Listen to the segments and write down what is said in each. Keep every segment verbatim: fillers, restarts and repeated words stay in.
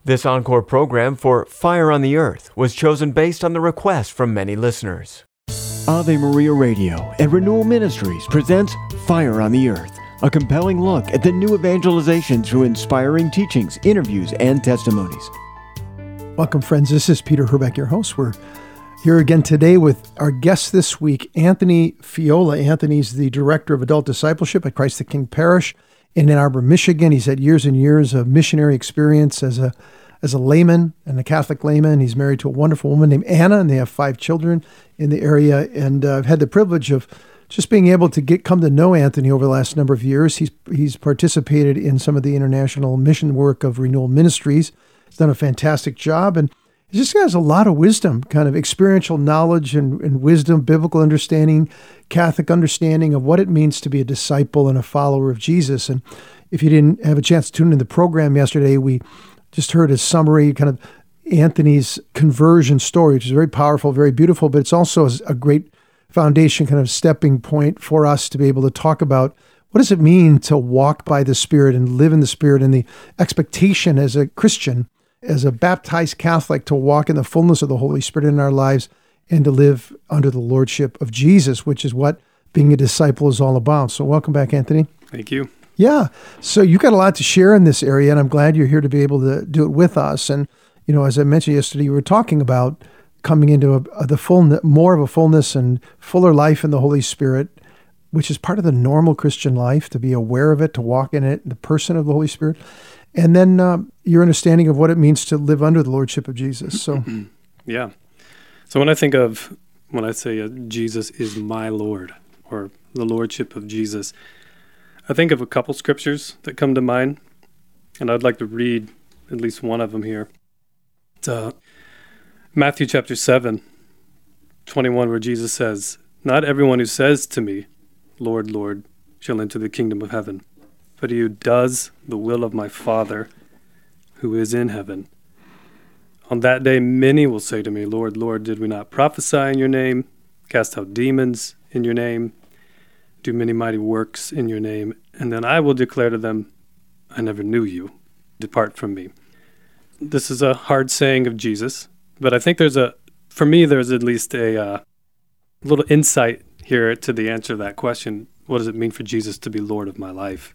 This encore program for Fire on the Earth was chosen based on the request from many listeners. Ave Maria Radio and Renewal Ministries presents Fire on the Earth, a compelling look at the new evangelization through inspiring teachings, interviews, and testimonies. Welcome, friends. This is Peter Herbeck, your host. We're here again today with our guest this week, Anthony Fiola. Anthony's the Director of Adult Discipleship at Christ the King Parish in Ann Arbor, Michigan. He's had years and years of missionary experience as a as a layman and a Catholic layman. He's married to a wonderful woman named Anna, and they have five children in the area. And uh, I've had the privilege of just being able to get come to know Anthony over the last number of years. He's he's participated in some of the international mission work of Renewal Ministries. He's done a fantastic job, and he just has a lot of wisdom, kind of experiential knowledge and, and wisdom, biblical understanding, Catholic understanding of what it means to be a disciple and a follower of Jesus. And if you didn't have a chance to tune in the program yesterday, we just heard a summary, kind of Anthony's conversion story, which is very powerful, very beautiful, but it's also a great foundation, kind of stepping point for us to be able to talk about what does it mean to walk by the Spirit and live in the Spirit, and the expectation as a Christian, as a baptized Catholic, to walk in the fullness of the Holy Spirit in our lives and to live under the Lordship of Jesus, which is what being a disciple is all about. So welcome back, Anthony. Thank you. Yeah. So you got a lot to share in this area, and I'm glad you're here to be able to do it with us. And, you know, as I mentioned yesterday, you were talking about coming into a, a, the full, more of a fullness and fuller life in the Holy Spirit, which is part of the normal Christian life, to be aware of it, to walk in it, the person of the Holy Spirit. And then uh, your understanding of what it means to live under the Lordship of Jesus. So, yeah. So when I think of, when I say uh, Jesus is my Lord, or the Lordship of Jesus, I think of a couple scriptures that come to mind, and I'd like to read at least one of them here. It's uh, Matthew chapter seven, twenty-one, where Jesus says, "Not everyone who says to me, 'Lord, Lord,' shall enter the kingdom of heaven, but he who does the will of my Father who is in heaven. On that day many will say to me, 'Lord, Lord, did we not prophesy in your name, cast out demons in your name, do many mighty works in your name?' And then I will declare to them, 'I never knew you. Depart from me.'" This is a hard saying of Jesus, but I think there's a, for me, there's at least a uh, little insight here to the answer to that question. What does it mean for Jesus to be Lord of my life?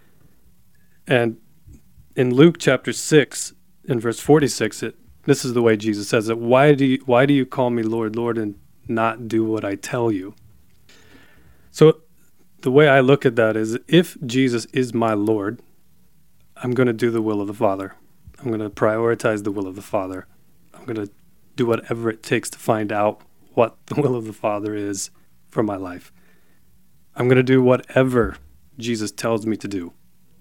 And in Luke chapter six, in verse forty-six, it, this is the way Jesus says it. Why do you, why do you call me Lord, Lord, and not do what I tell you? So the way I look at that is, if Jesus is my Lord, I'm going to do the will of the Father. I'm going to prioritize the will of the Father. I'm going to do whatever it takes to find out what the will of the Father is for my life. I'm going to do whatever Jesus tells me to do.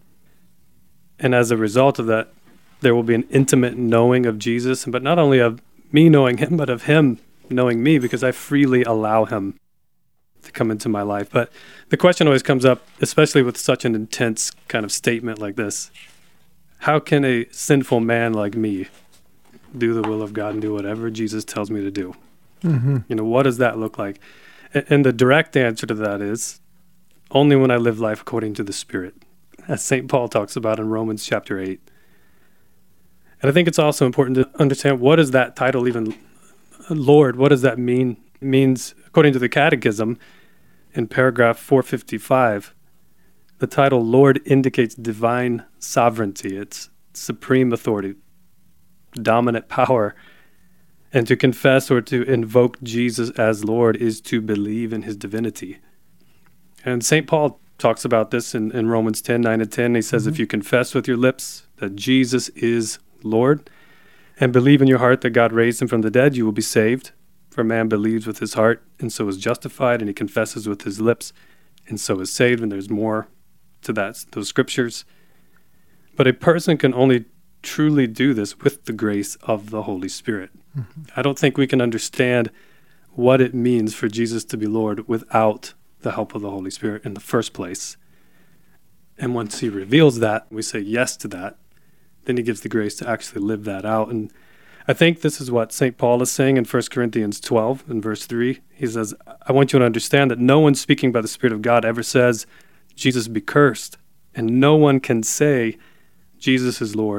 And as a result of that, there will be an intimate knowing of Jesus, but not only of me knowing him, but of him knowing me, because I freely allow him to come into my life. But the question always comes up, especially with such an intense kind of statement like this: how can a sinful man like me do the will of God and do whatever Jesus tells me to do? Mm-hmm. You know, what does that look like? And the direct answer to that is, only when I live life according to the Spirit, as Saint Paul talks about in Romans chapter eight. And I think it's also important to understand, what does that title even, Lord, what does that mean? It means, according to the Catechism, in paragraph four fifty-five, the title Lord indicates divine sovereignty. It's supreme authority, dominant power. And to confess or to invoke Jesus as Lord is to believe in his divinity. And Saint Paul talks about this in, in Romans ten, nine and ten. He says, mm-hmm. if you confess with your lips that Jesus is Lord, and believe in your heart that God raised him from the dead, you will be saved. For man believes with his heart, and so is justified, and he confesses with his lips, and so is saved. And there's more to that, those scriptures. But a person can only truly do this with the grace of the Holy Spirit. Mm-hmm. I don't think we can understand what it means for Jesus to be Lord without the help of the Holy Spirit in the first place. And once he reveals that, we say yes to that, then he gives the grace to actually live that out. And I think this is what Saint Paul is saying in First Corinthians twelve, in verse three. He says, I want you to understand that no one speaking by the Spirit of God ever says, Jesus be cursed. And no one can say, Jesus is Lord,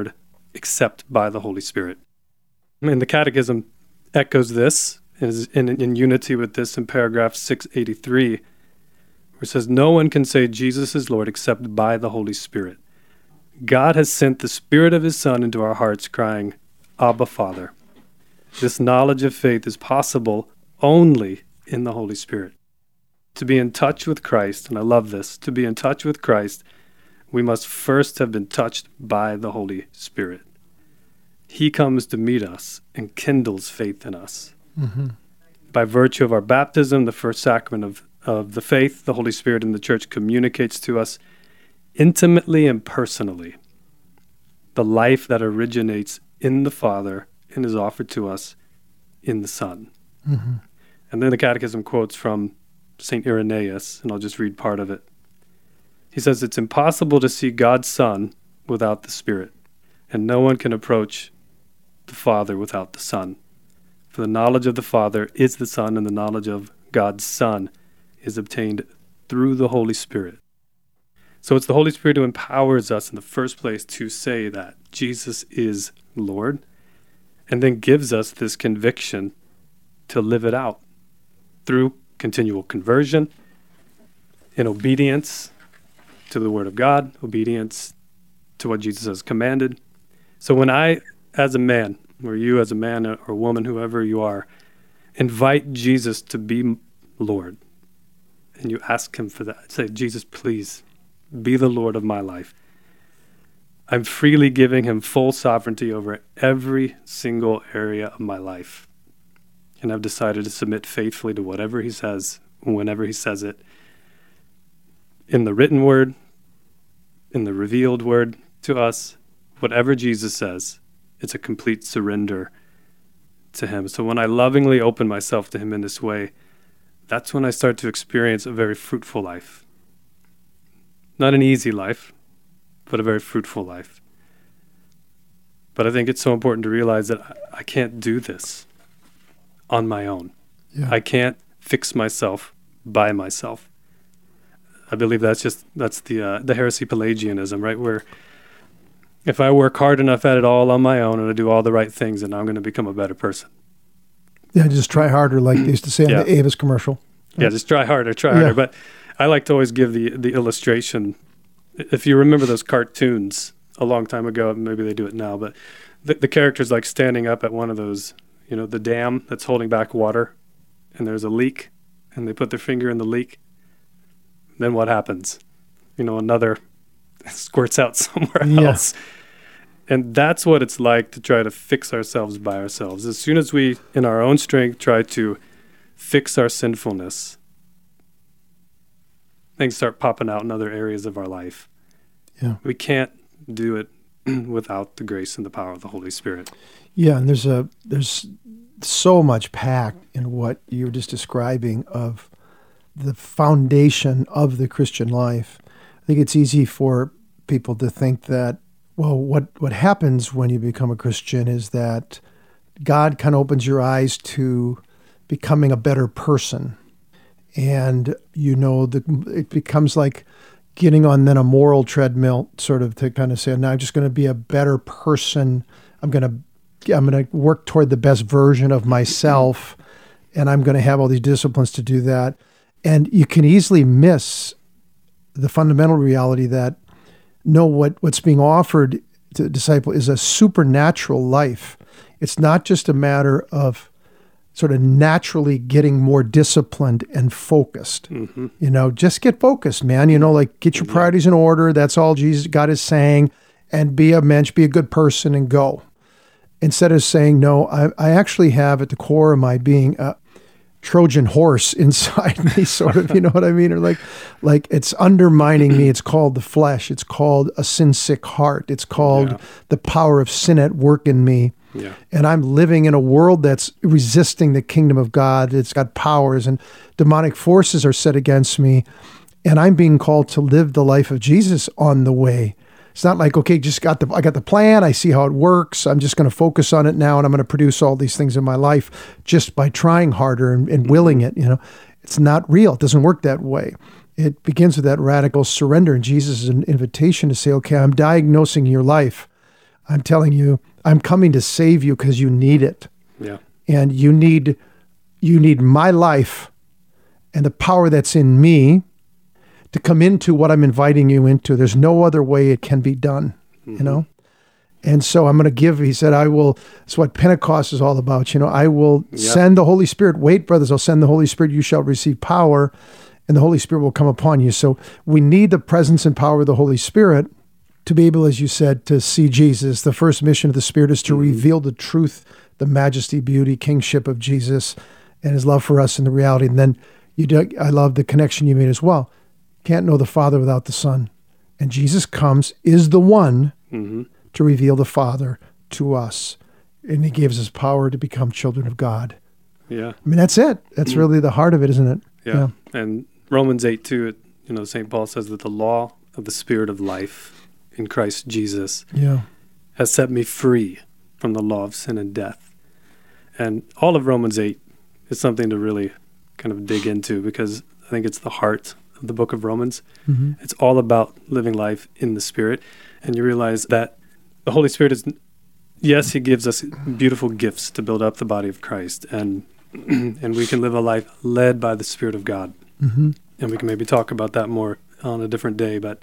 except by the Holy Spirit. And the Catechism echoes this, is in, in unity with this in paragraph six eighty-three, where it says, no one can say Jesus is Lord except by the Holy Spirit. God has sent the Spirit of his Son into our hearts, crying, Abba, Father. This knowledge of faith is possible only in the Holy Spirit. To be in touch with Christ, and I love this, to be in touch with Christ, we must first have been touched by the Holy Spirit. He comes to meet us and kindles faith in us. Mm-hmm. By virtue of our baptism, the first sacrament of, of the faith, the Holy Spirit in the Church communicates to us intimately and personally the life that originates in the Father and is offered to us in the Son. Mm-hmm. And then the Catechism quotes from Saint Irenaeus, and I'll just read part of it. He says, it's impossible to see God's Son without the Spirit, and no one can approach the Father without the Son. For the knowledge of the Father is the Son, and the knowledge of God's Son is obtained through the Holy Spirit. So it's the Holy Spirit who empowers us in the first place to say that Jesus is Lord, and then gives us this conviction to live it out through continual conversion, in obedience to the Word of God, obedience to what Jesus has commanded. So when I, as a man, or you as a man or woman, whoever you are, invite Jesus to be Lord, and you ask him for that, say, Jesus, please be the Lord of my life. I'm freely giving him full sovereignty over every single area of my life. And I've decided to submit faithfully to whatever he says, whenever he says it, in the written word, in the revealed word to us, whatever Jesus says, it's a complete surrender to him. So when I lovingly open myself to him in this way, that's when I start to experience a very fruitful life. Not an easy life, but a very fruitful life. But I think it's so important to realize that I, I can't do this on my own. Yeah. I can't fix myself by myself. I believe that's just, that's the uh, the heresy Pelagianism, right? Where if I work hard enough at it all on my own and I do all the right things, then I'm going to become a better person. Yeah, just try harder, like they used to say yeah. on the Avis commercial. Yeah, yeah, just try harder, try harder. Yeah. But I like to always give the, the illustration. If you remember those cartoons a long time ago, maybe they do it now, but the, the character's like standing up at one of those, you know, the dam that's holding back water, and there's a leak, and they put their finger in the leak. Then what happens? You know, another squirts out somewhere yeah. else. And that's what it's like to try to fix ourselves by ourselves. As soon as we, in our own strength, try to fix our sinfulness, things start popping out in other areas of our life. Yeah. We can't do it without the grace and the power of the Holy Spirit. Yeah, and there's a there's so much packed in what you were just describing of the foundation of the Christian life. I think it's easy for people to think that, well, what, what happens when you become a Christian is that God kind of opens your eyes to becoming a better person. And, you know, the, it becomes like getting on then a moral treadmill, sort of to kind of say, now I'm just going to be a better person. I'm going to, I'm going to work toward the best version of myself, and I'm going to have all these disciplines to do that. And you can easily miss the fundamental reality that, no, what, what's being offered to the disciple is a supernatural life. It's not just a matter of sort of naturally getting more disciplined and focused. Mm-hmm. You know, just get focused, man. You know, like get your priorities in order. That's all Jesus, God is saying. And be a mensch, be a good person and go. Instead of saying, no, I, I actually have at the core of my being a Trojan horse inside me, sort of, you know what I mean? Or like, like it's undermining me. It's called the flesh. It's called a sin-sick heart. It's called yeah. the power of sin at work in me. Yeah. And I'm living in a world that's resisting the kingdom of God. It's got powers and demonic forces are set against me. And I'm being called to live the life of Jesus on the way. It's not like, okay, just got the, I got the plan. I see how it works. I'm just going to focus on it now. And I'm going to produce all these things in my life just by trying harder and, and willing it. You know, it's not real. It doesn't work that way. It begins with that radical surrender. And Jesus is an invitation to say, okay, I'm diagnosing your life. I'm telling you, I'm coming to save you because you need it. Yeah. And you need you need my life and the power that's in me to come into what I'm inviting you into. There's no other way it can be done, mm-hmm. you know? And so I'm going to give, he said, I will, it's what Pentecost is all about. You know, I will yep. send the Holy Spirit. Wait, brothers, I'll send the Holy Spirit. You shall receive power, and the Holy Spirit will come upon you. So we need the presence and power of the Holy Spirit to be able, as you said, to see Jesus. The first mission of the Spirit is to mm-hmm. reveal the truth, the majesty, beauty, kingship of Jesus and his love for us and the reality. And then you do, I love the connection you made as well. Can't know the Father without the Son. And Jesus comes, is the one mm-hmm. to reveal the Father to us. And he gives us power to become children of God. Yeah. I mean, that's it. That's mm-hmm. really the heart of it, isn't it? Yeah. yeah. And Romans eight two, it, you know, Saint Paul says that the law of the Spirit of life in Christ Jesus yeah. has set me free from the law of sin and death. And all of Romans eight is something to really kind of dig into, because I think it's the heart of the book of Romans. Mm-hmm. It's all about living life in the Spirit. And you realize that the Holy Spirit is, yes, he gives us beautiful gifts to build up the body of Christ. And and we can live a life led by the Spirit of God. Mm-hmm. And we can maybe talk about that more on a different day. But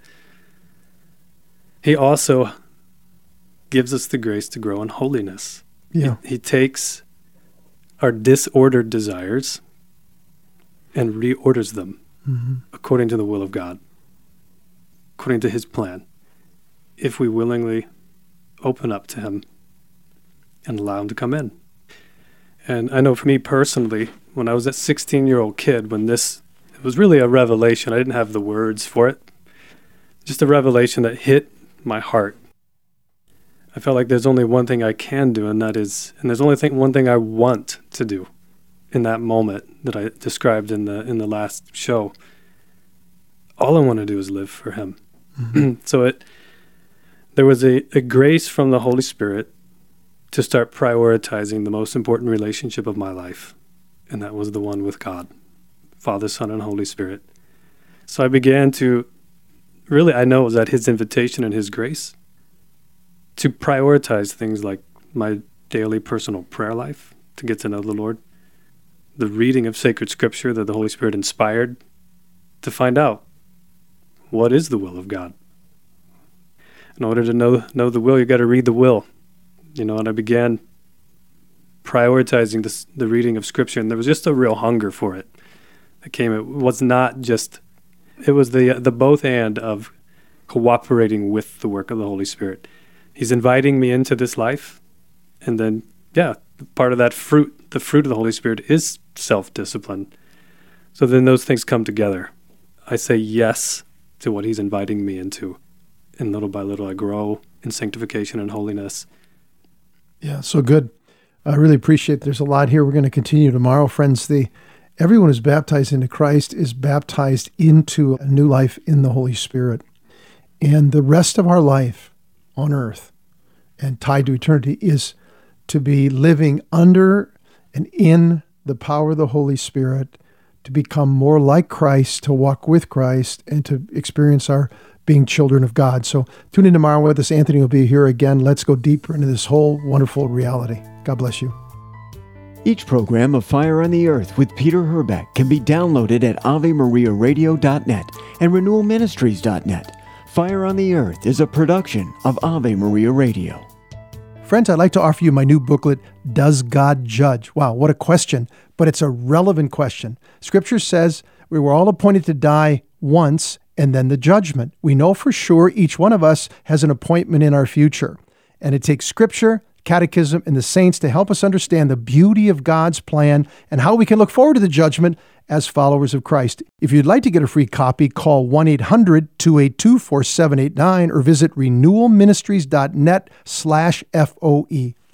he also gives us the grace to grow in holiness. Yeah. He, he takes our disordered desires and reorders them mm-hmm. according to the will of God, according to his plan, if we willingly open up to him and allow him to come in. And I know for me personally, when I was a sixteen-year-old kid, when this, it was really a revelation. I didn't have the words for it. Just a revelation that hit my heart. I felt like there's only one thing I can do, and that is, and there's only thing, one thing I want to do in that moment that I described in the in the last show. All I want to do is live for him. Mm-hmm. So it, there was a, a grace from the Holy Spirit to start prioritizing the most important relationship of my life, and that was the one with God, Father, Son, and Holy Spirit. So I began to, really, I know it was at his invitation and his grace, to prioritize things like my daily personal prayer life, to get to know the Lord, the reading of sacred scripture that the Holy Spirit inspired, to find out what is the will of God. In order to know know the will, you got to read the will, you know. And I began prioritizing this, the reading of scripture, and there was just a real hunger for it that came. It was not just, it was the the both and of cooperating with the work of the Holy Spirit. He's inviting me into this life, and then, yeah, part of that fruit, the fruit of the Holy Spirit, is self-discipline. So then those things come together. I say yes to what he's inviting me into, and little by little I grow in sanctification and holiness. Yeah, so good. I really appreciate it. There's a lot here. We're going to continue tomorrow, friends. The everyone who's baptized into Christ is baptized into a new life in the Holy Spirit. And the rest of our life on earth and tied to eternity is to be living under and in the power of the Holy Spirit, to become more like Christ, to walk with Christ, and to experience our being children of God. So tune in tomorrow with us. Anthony will be here again. Let's go deeper into this whole wonderful reality. God bless you. Each program of Fire on the Earth with Peter Herbeck can be downloaded at ave maria radio dot net and renewal ministries dot net. Fire on the Earth is a production of Ave Maria Radio. Friends, I'd like to offer you my new booklet, Does God Judge? Wow, what a question, but it's a relevant question. Scripture says we were all appointed to die once and then the judgment. We know for sure each one of us has an appointment in our future. And it takes Scripture, Catechism, and the saints to help us understand the beauty of God's plan and how we can look forward to the judgment as followers of Christ. If you'd like to get a free copy, call one eight hundred two eight two four seven eight nine or visit renewal ministries dot net slash F O E.